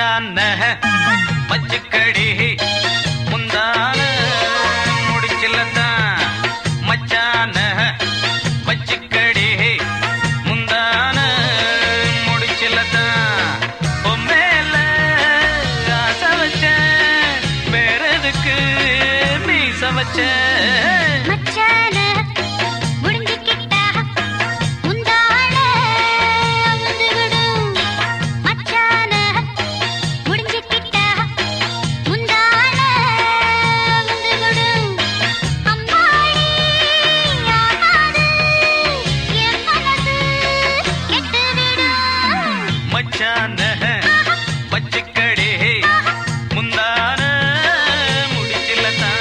மச்சான பச்சுக்கடி முந்தான முடிச்சில்லதான் மச்சான பச்சுக்கடி முந்தான முடிச்சில்லதான் பொம்மேல ஆசை வச்சேன் வேற எதுக்கு மீச வச்சேன் பச்சுக்கடி முந்தான முடிச்சில்லதான்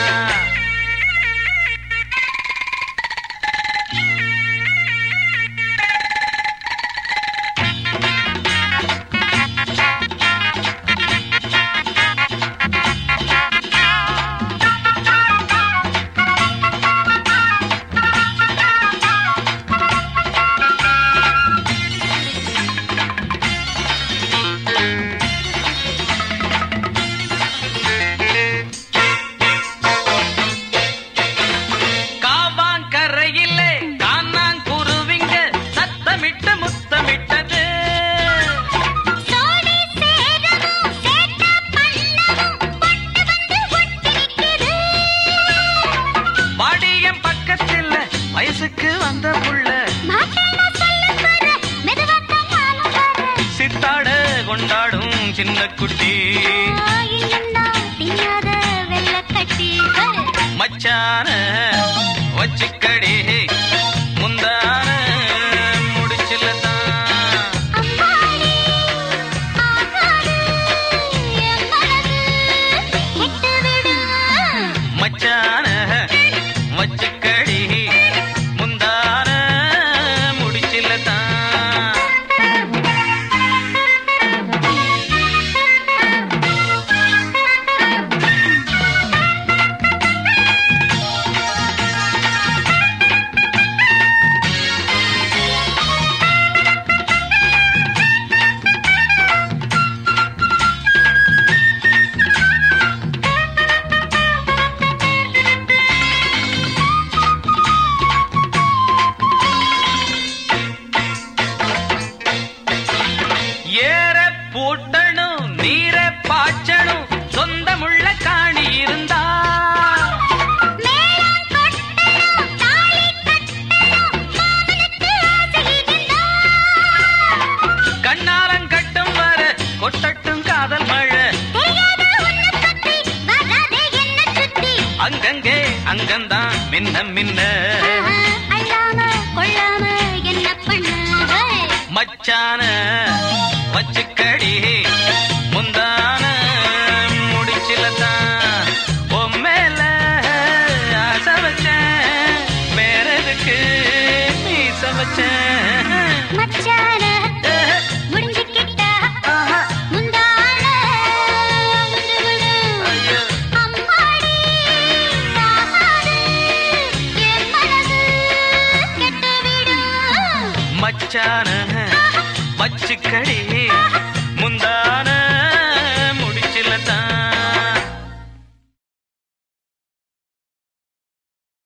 வயசுக்கு வந்த புள்ள சித்தாட கொண்டாடும் சின்ன குட்டி மச்சான வச்சுக்கடி முந்தான முடிச்சில்லதான் மச்சான வச்சுக்கடி முந்தான முடிச்சில்லதான் பூட்டணும் நீர பாய்ச்சணும் சொந்தமுள்ள காணி இருந்தா கண்ணாலம் கட்டும் வர கொட்டட்டும் காதல் மழை அங்கங்கே அங்கந்தான் மின்ன மின்ன மச்சான வச்சுக்கடி முந்தான முடிச்சில்லதான் பொம்மேல ஆசை வச்சேன் வேற எதுக்கு மீச வச்சேன் மச்சான வச்சுக்கடி